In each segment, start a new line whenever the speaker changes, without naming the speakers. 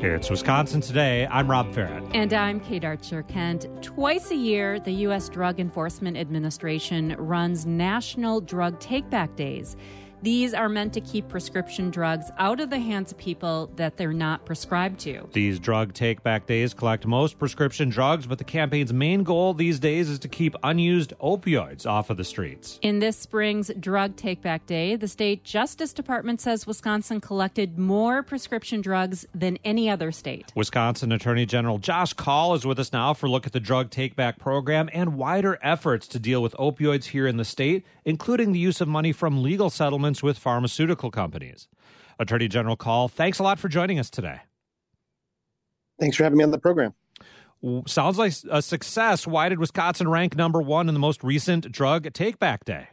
It's Wisconsin Today. I'm Rob Farrett.
And I'm Kate Archer-Kent. Twice a year, the U.S. Drug Enforcement Administration runs National Drug Take-Back Days. These are meant to keep prescription drugs out of the hands of people that they're not prescribed to.
These drug take-back days collect most prescription drugs, but the campaign's main goal these days is to keep unused opioids off of the streets.
In this spring's Drug Take-Back Day, the state Justice Department says Wisconsin collected more prescription drugs than any other state.
Wisconsin Attorney General Josh Kaul is with us now for a look at the drug take-back program and wider efforts to deal with opioids here in the state, including the use of money from legal settlements with pharmaceutical companies. Attorney General Kaul, thanks a lot for joining us today.
Thanks for having me on the program.
Sounds like a success. Why did Wisconsin rank number one in the most recent Drug Take-Back Day?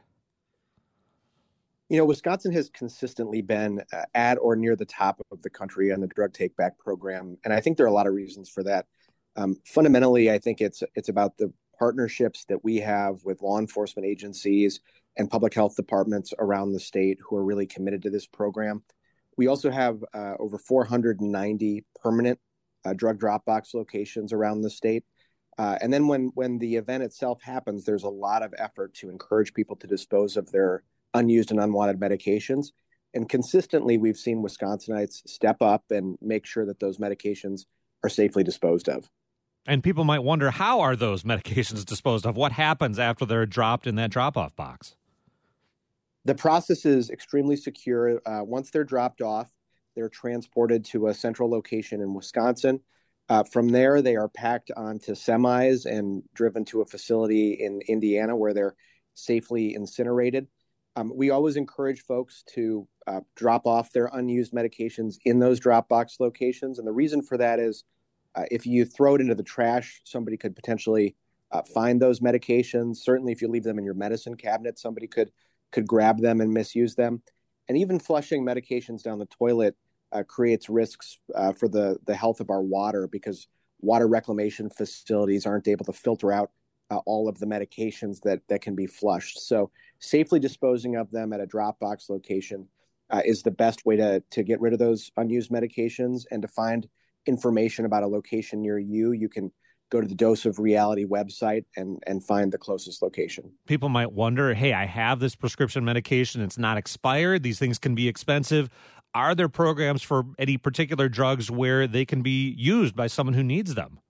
You know, Wisconsin has consistently been at or near the top of the country on the Drug Take-Back program, and I think there are a lot of reasons for that. Fundamentally, I think it's about the partnerships that we have with law enforcement agencies and public health departments around the state who are really committed to this program. We also have over 490 permanent drug drop box locations around the state. And then when the event itself happens, there's a lot of effort to encourage people to dispose of their unused and unwanted medications. And consistently, we've seen Wisconsinites step up and make sure that those medications are safely disposed of.
And people might wonder, how are those medications disposed of? What happens after they're dropped in that drop-off box?
The process is extremely secure. Once they're dropped off, they're transported to a central location in Wisconsin. From there, they are packed onto semis and driven to a facility in Indiana where they're safely incinerated. We always encourage folks to drop off their unused medications in those drop box locations. And the reason for that is if you throw it into the trash, somebody could potentially find those medications. Certainly, if you leave them in your medicine cabinet, somebody could grab them and misuse them. And even flushing medications down the toilet creates risks for the health of our water because water reclamation facilities aren't able to filter out all of the medications that can be flushed. So safely disposing of them at a drop box location is the best way to get rid of those unused medications. And to find information about a location near you, you can go to the Dose of Reality website and find the closest location.
People might wonder, hey, I have this prescription medication. It's not expired. These things can be expensive. Are there programs for any particular drugs where they can be used by someone who needs them?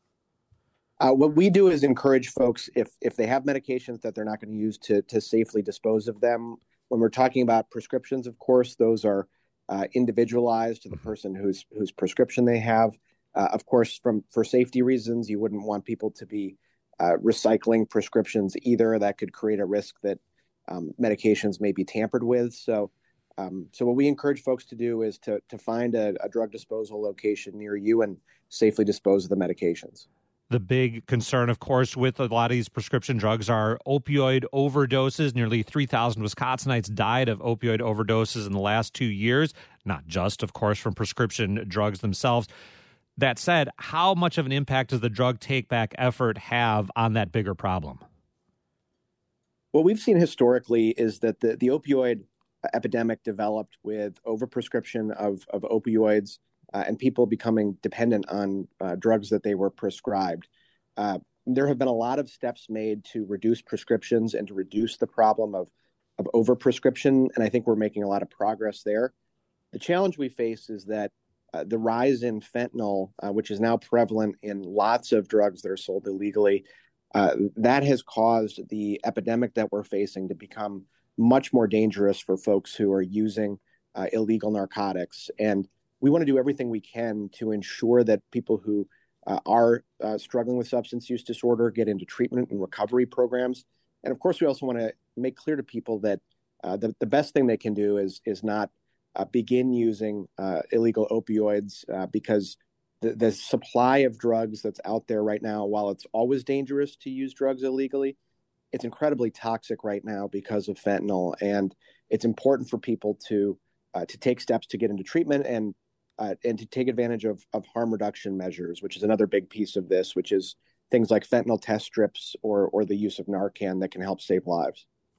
What we do is encourage folks, if they have medications that they're not going to use, to safely dispose of them. When we're talking about prescriptions, of course, those are individualized to the person whose prescription they have. Of course, for safety reasons, you wouldn't want people to be recycling prescriptions either. That could create a risk that medications may be tampered with. So what we encourage folks to do is to find a drug disposal location near you and safely dispose of the medications.
The big concern, of course, with a lot of these prescription drugs are opioid overdoses. Nearly 3,000 Wisconsinites died of opioid overdoses in the last 2 years, not just, of course, from prescription drugs themselves. That said, how much of an impact does the drug take-back effort have on that bigger problem?
What we've seen historically is that the opioid epidemic developed with overprescription of opioids and people becoming dependent on drugs that they were prescribed. There have been a lot of steps made to reduce prescriptions and to reduce the problem of overprescription, and I think we're making a lot of progress there. The challenge we face is that the rise in fentanyl, which is now prevalent in lots of drugs that are sold illegally, that has caused the epidemic that we're facing to become much more dangerous for folks who are using illegal narcotics. And we want to do everything we can to ensure that people who are struggling with substance use disorder get into treatment and recovery programs. And of course, we also want to make clear to people that the best thing they can do is not begin using illegal opioids because the supply of drugs that's out there right now, while it's always dangerous to use drugs illegally, it's incredibly toxic right now because of fentanyl. And it's important for people to take steps to get into treatment and to take advantage of harm reduction measures, which is another big piece of this, which is things like fentanyl test strips or the use of Narcan that can help save lives.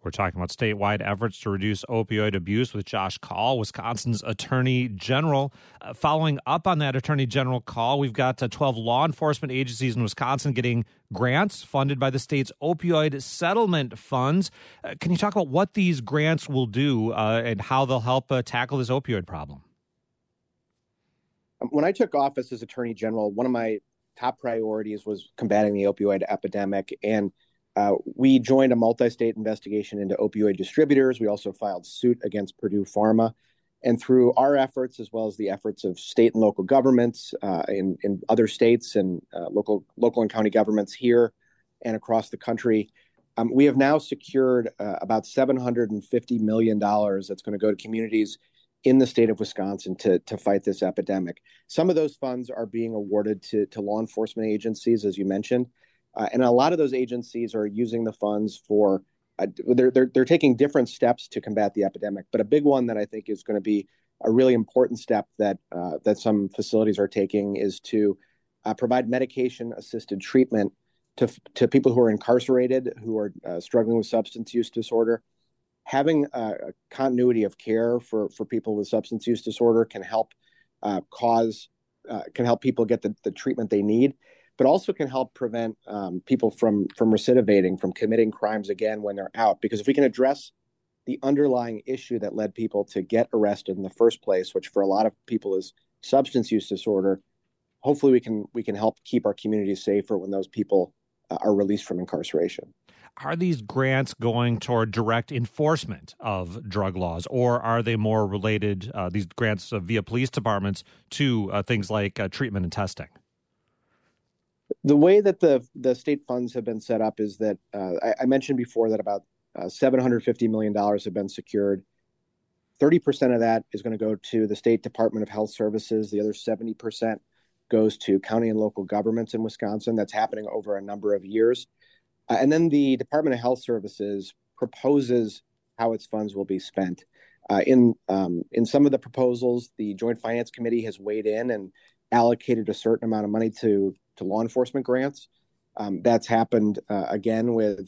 We're talking about statewide efforts to reduce opioid abuse with Josh Kaul, Wisconsin's Attorney General. Following up on that Attorney General call, we've got 12 law enforcement agencies in Wisconsin getting grants funded by the state's opioid settlement funds. Can you talk about what these grants will do and how they'll help tackle this opioid problem?
When I took office as Attorney General, one of my top priorities was combating the opioid epidemic, and we joined a multi-state investigation into opioid distributors. We also filed suit against Purdue Pharma. And through our efforts, as well as the efforts of state and local governments in other states and local and county governments here and across the country, we have now secured about $750 million that's going to go to communities in the state of Wisconsin to fight this epidemic. Some of those funds are being awarded to law enforcement agencies, as you mentioned. And a lot of those agencies are using the funds for, they're taking different steps to combat the epidemic. But a big one that I think is going to be a really important step that some facilities are taking is to provide medication-assisted treatment to people who are incarcerated, who are struggling with substance use disorder. Having a continuity of care for people with substance use disorder can help people get the treatment they need, but also can help prevent people from recidivating, from committing crimes again when they're out. Because if we can address the underlying issue that led people to get arrested in the first place, which for a lot of people is substance use disorder, hopefully we can help keep our communities safer when those people are released from incarceration.
Are these grants going toward direct enforcement of drug laws, or are they more related, these grants via police departments, to things like treatment and testing?
The way that the state funds have been set up is that I mentioned before that about $750 million have been secured. 30% of that is going to go to the State Department of Health Services. The other 70% goes to county and local governments in Wisconsin. That's happening over a number of years. And then the Department of Health Services proposes how its funds will be spent. In some of the proposals, the Joint Finance Committee has weighed in and allocated a certain amount of money to law enforcement grants. That's happened again with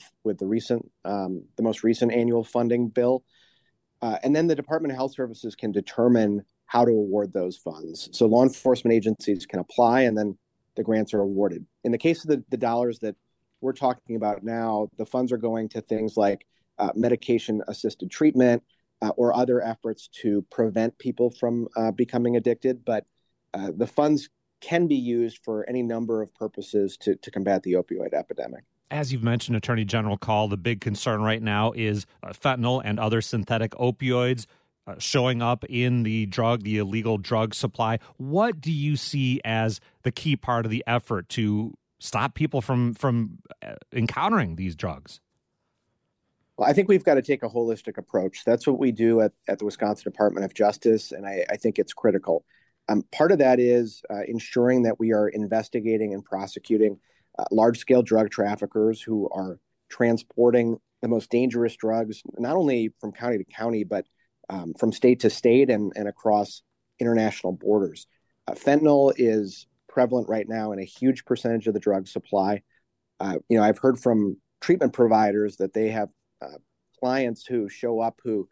the most recent annual funding bill. And then the Department of Health Services can determine how to award those funds. So law enforcement agencies can apply, and then the grants are awarded. In the case of the dollars that we're talking about now, the funds are going to things like medication-assisted treatment or other efforts to prevent people from becoming addicted. But the funds can be used for any number of purposes to combat the opioid epidemic.
As you've mentioned, Attorney General Kaul, the big concern right now is fentanyl and other synthetic opioids showing up in the illegal drug supply. What do you see as the key part of the effort to stop people from encountering these drugs?
Well, I think we've got to take a holistic approach. That's what we do at the Wisconsin Department of Justice, and I think it's critical. Part of that is ensuring that we are investigating and prosecuting large-scale drug traffickers who are transporting the most dangerous drugs, not only from county to county, but from state to state and across international borders. Fentanyl is prevalent right now in a huge percentage of the drug supply. I've heard from treatment providers that they have clients who show up who,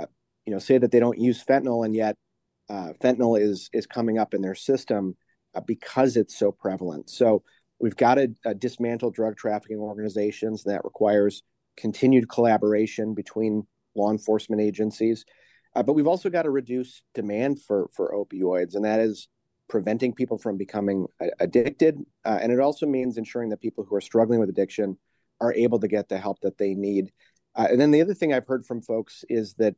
say that they don't use fentanyl, and yet fentanyl is coming up in their system because it's so prevalent. So we've got to dismantle drug trafficking organizations. That requires continued collaboration between law enforcement agencies. But we've also got to reduce demand for opioids, and that is preventing people from becoming addicted. And it also means ensuring that people who are struggling with addiction are able to get the help that they need. And then the other thing I've heard from folks is that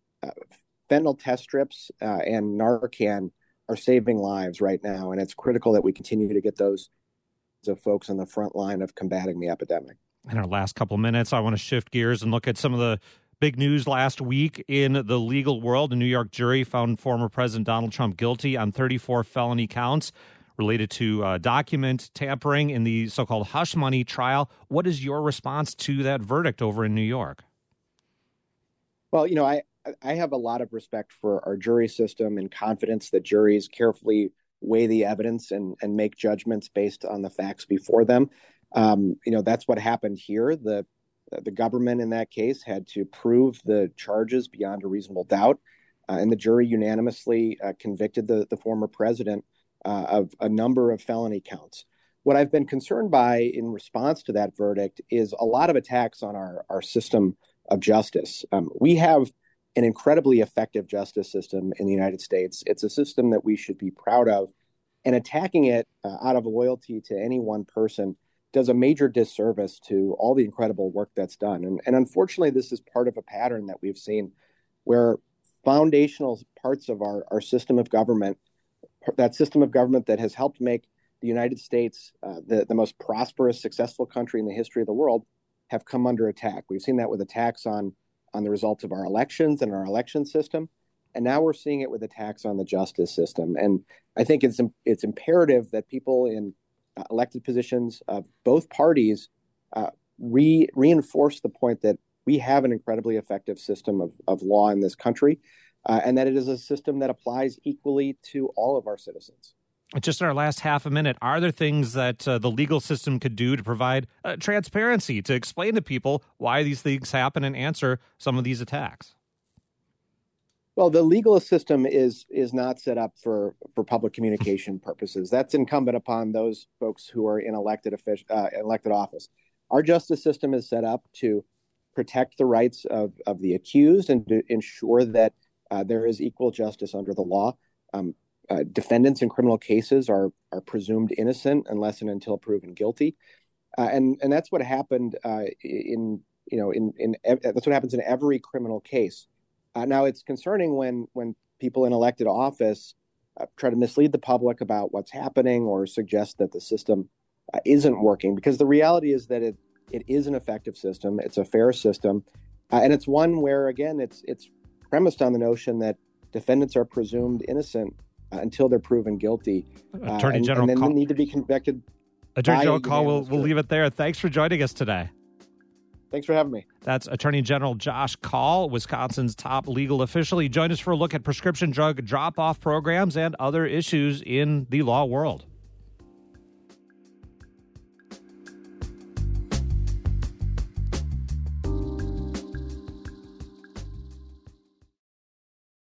fentanyl test strips and Narcan are saving lives right now, and it's critical that we continue to get those folks on the front line of combating the epidemic.
In our last couple of minutes, I want to shift gears and look at some of the big news last week in the legal world. A New York jury found former President Donald Trump guilty on 34 felony counts related to document tampering in the so-called hush money trial. What is your response to that verdict over in New York?
Well, I have a lot of respect for our jury system and confidence that juries carefully weigh the evidence and make judgments based on the facts before them. That's what happened here. The The government in that case had to prove the charges beyond a reasonable doubt, and the jury unanimously convicted the former president of a number of felony counts. What I've been concerned by in response to that verdict is a lot of attacks on our system of justice. We have an incredibly effective justice system in the United States. It's a system that we should be proud of, and attacking it out of loyalty to any one person does a major disservice to all the incredible work that's done. And unfortunately, this is part of a pattern that we've seen where foundational parts of our system of government, that system of government that has helped make the United States the most prosperous, successful country in the history of the world, have come under attack. We've seen that with attacks on the results of our elections and our election system. And now we're seeing it with attacks on the justice system. And I think it's imperative that people in elected positions of both parties reinforce the point that we have an incredibly effective system of law in this country, and that it is a system that applies equally to all of our citizens.
Just in our last half a minute, are there things that the legal system could do to provide transparency, to explain to people why these things happen and answer some of these attacks?
Well, the legal system is not set up for public communication purposes. That's incumbent upon those folks who are in elected office. Our justice system is set up to protect the rights of the accused and to ensure that there is equal justice under the law. Defendants in criminal cases are presumed innocent unless and until proven guilty, and that's what happened that's what happens in every criminal case. Now, it's concerning when people in elected office try to mislead the public about what's happening or suggest that the system isn't working, because the reality is that it is an effective system. It's a fair system, and it's one where, again, it's premised on the notion that defendants are presumed innocent until they're proven guilty,
Attorney General
and then they need to be convicted.
Attorney General Kahl, we'll leave it there. Thanks for joining us today.
Thanks for having me.
That's Attorney General Josh Kahl, Wisconsin's top legal official. He joined us for a look at prescription drug drop-off programs and other issues in the law world.